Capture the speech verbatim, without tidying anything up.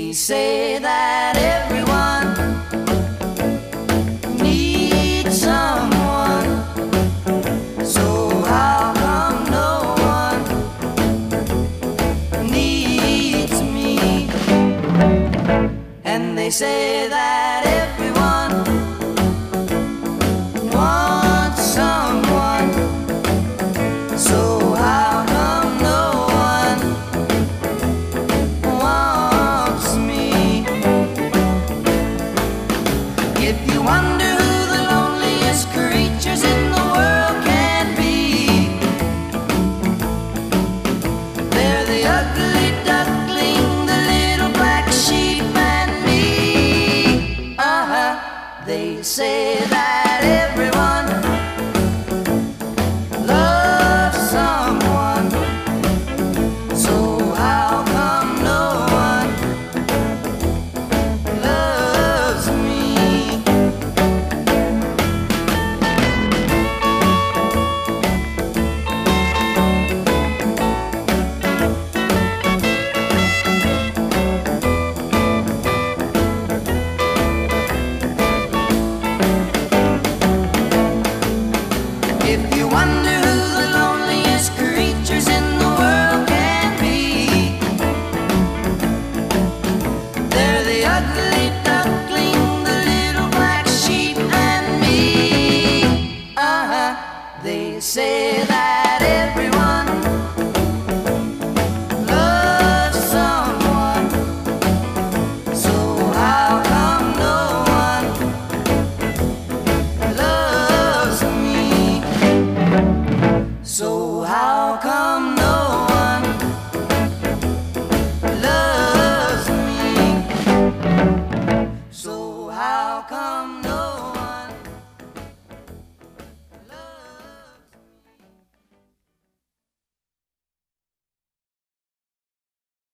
They say that everyone needs someone, so how come no one needs me? And they say that everyone wants someone, so how come no one wants me? If you wonder who the loneliest creatures in the world can be, they're the ugly duckling, the little black sheep, and me. Uh-huh. They say